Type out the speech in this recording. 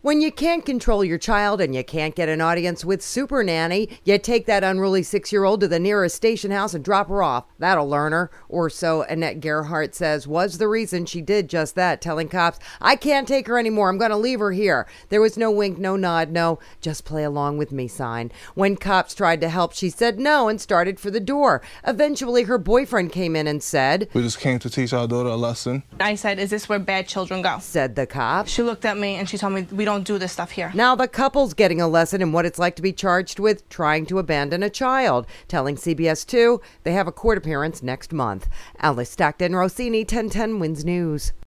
When you can't control your child and you can't get an audience with Super Nanny, you take that unruly 6-year-old to the nearest station house and drop her off. That'll learn her. Or so Annette Gerhardt says was the reason she did just that, telling cops, I can't take her anymore. I'm going to leave her here. There was no wink, no nod, no just play along with me sign. When cops tried to help, she said no and started for the door. Eventually, her boyfriend came in and said, We just came to teach our daughter a lesson. I said, is this where bad children go? Said the cop. She looked at me and she told me, we don't do this stuff here. Now the couple's getting a lesson in what it's like to be charged with trying to abandon a child, telling CBS 2 they have a court appearance next month. Alice Stockton, Rossini, 1010 Wins News.